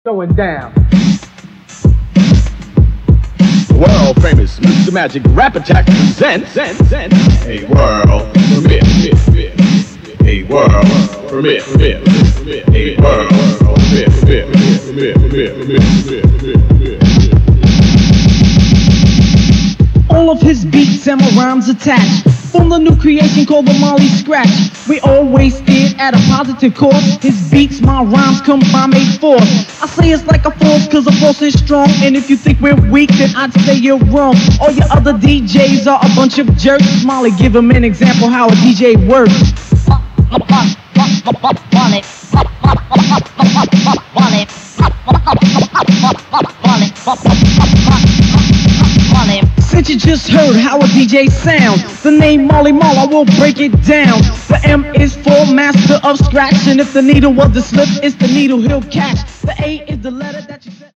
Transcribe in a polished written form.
Going down. World famous Mr. Magic Rap Attack presents a world premiere. A world premiere. A world premiere. All of his beats and my rhymes attached from the new creation called the Molly Scratch. We always steered at a positive course. His beats, my rhymes combine made force. I say it's like a force cause a force is strong. And if you think we're weak, then I'd say you're wrong. All your other DJs are a bunch of jerks. Molly, give him an example how a DJ works. Since you just heard how a DJ sounds, the name Molly Marl, I will break it down. The M is for master of scratch, and if the needle was the slip, it's the needle he'll catch. The A is the letter that you said.